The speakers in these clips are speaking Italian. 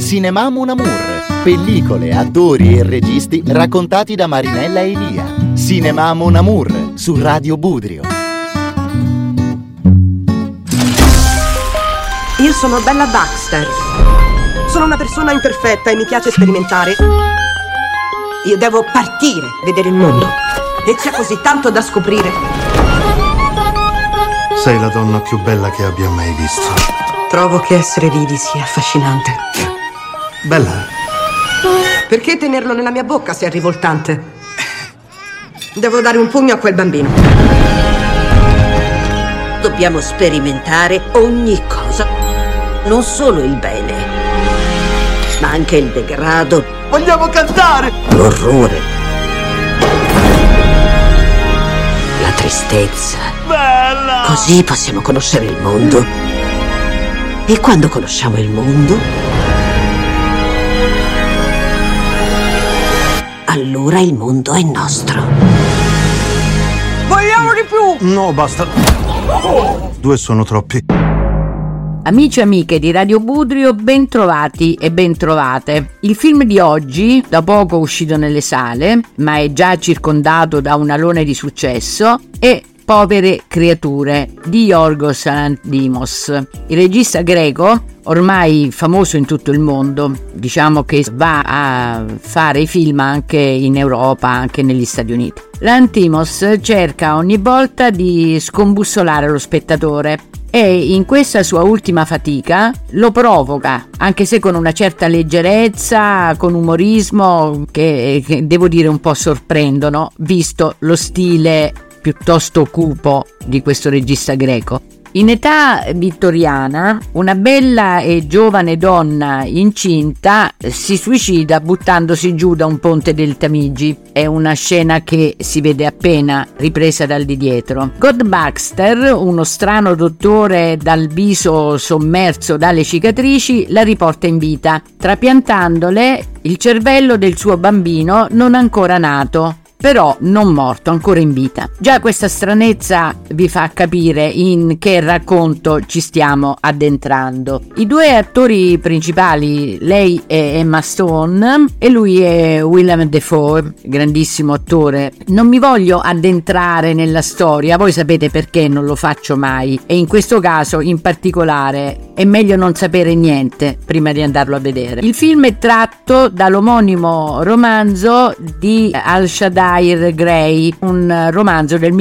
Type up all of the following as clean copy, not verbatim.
Cinema Mon Amour, pellicole, attori e registi raccontati da Marinella Elia. Cinema Mon Amour su Radio Budrio. Io sono Bella Baxter. Sono una persona imperfetta e mi piace sperimentare. Io devo partire, vedere il mondo. E c'è così tanto da scoprire. Sei la donna più bella che abbia mai visto. Trovo che essere vivi sia affascinante. Bella. Perché tenerlo nella mia bocca se è rivoltante? Devo dare un pugno a quel bambino. Dobbiamo sperimentare ogni cosa, non solo il bene, ma anche il degrado. Vogliamo cantare! L'orrore. La tristezza. Bella! Così possiamo conoscere il mondo. E quando conosciamo il mondo, allora il mondo è nostro. Vogliamo di più! No, basta. 2 sono troppi. Amici e amiche di Radio Budrio, ben trovati e ben trovate. Il film di oggi, da poco uscito nelle sale, ma è già circondato da un alone di successo, è Povere creature di Yorgos Lanthimos. Il regista greco, ormai famoso in tutto il mondo, diciamo che va a fare i film anche in Europa, anche negli Stati Uniti. Lanthimos cerca ogni volta di scombussolare lo spettatore e in questa sua ultima fatica lo provoca, anche se con una certa leggerezza, con umorismo che devo dire un po' sorprendono, visto lo stile piuttosto cupo di questo regista greco. In età vittoriana, una bella e giovane donna incinta si suicida buttandosi giù da un ponte del Tamigi. È una scena che si vede appena ripresa dal di dietro. God Baxter, uno strano dottore dal viso sommerso dalle cicatrici, la riporta in vita, trapiantandole il cervello del suo bambino non ancora nato, però non morto, ancora in vita. Già questa stranezza vi fa capire in che racconto ci stiamo addentrando. I 2 attori principali, lei è Emma Stone e lui è Willem Dafoe, grandissimo attore. Non mi voglio addentrare nella storia, voi sapete perché non lo faccio mai, e in questo caso in particolare è meglio non sapere niente prima di andarlo a vedere. Il film è tratto dall'omonimo romanzo di Al-Shaddai Gray, un romanzo del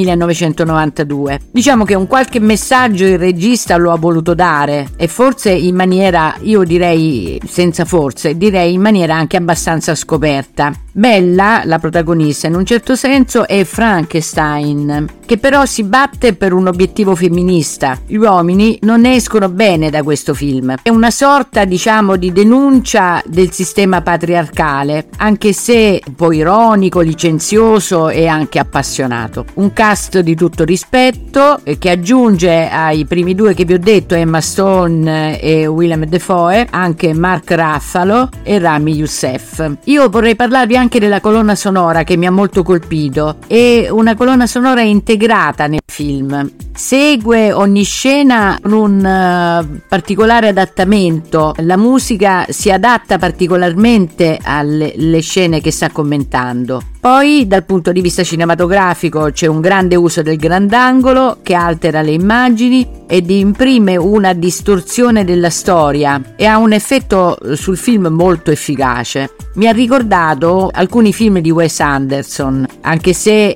1992. Diciamo che un qualche messaggio il regista lo ha voluto dare, e forse in maniera, io direi senza forse, direi in maniera anche abbastanza scoperta. Bella, la protagonista, in un certo senso è Frankenstein, che però si batte per un obiettivo femminista. Gli uomini non escono bene da questo film. È una sorta, diciamo, di denuncia del sistema patriarcale, anche se un po' ironico, licenzioso e anche appassionato. Un cast di tutto rispetto che aggiunge ai primi 2 che vi ho detto, Emma Stone e Willem Dafoe, anche Mark Ruffalo e Rami Youssef. Io vorrei parlarvi anche della colonna sonora che mi ha molto colpito. È una colonna sonora integrata nel film. Segue ogni scena con un particolare adattamento. La musica si adatta particolarmente alle scene che sta commentando. Poi dal punto di vista cinematografico c'è un grande uso del grandangolo che altera le immagini ed imprime una distorsione della storia e ha un effetto sul film molto efficace. Mi ha ricordato alcuni film di Wes Anderson, anche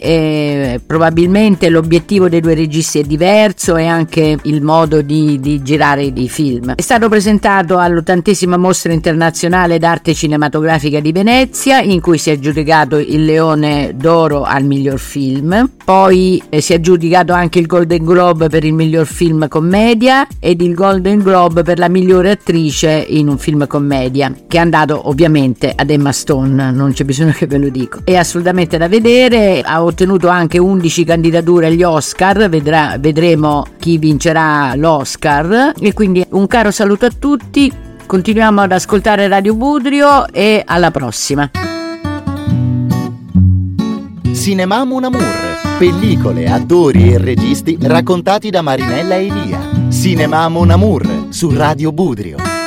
se probabilmente l'obiettivo dei 2 registi è diverso e anche il modo di girare i film. È stato presentato all'80ª Mostra Internazionale d'Arte Cinematografica di Venezia, in cui si è aggiudicato il Leone d'Oro al miglior film. Poi si è aggiudicato anche il Golden Globe per il miglior film commedia ed il Golden Globe per la migliore attrice in un film commedia, che è andato ovviamente ad Emma Stone, non c'è bisogno che ve lo dico. È assolutamente da vedere, ha ottenuto anche 11 candidature agli Oscar, vedremo chi vincerà l'Oscar, e quindi un caro saluto a tutti, continuiamo ad ascoltare Radio Budrio e alla prossima. Cinema Mon Amour, pellicole, attori e registi raccontati da Marinella Elia. Cinema Mon Amour su Radio Budrio.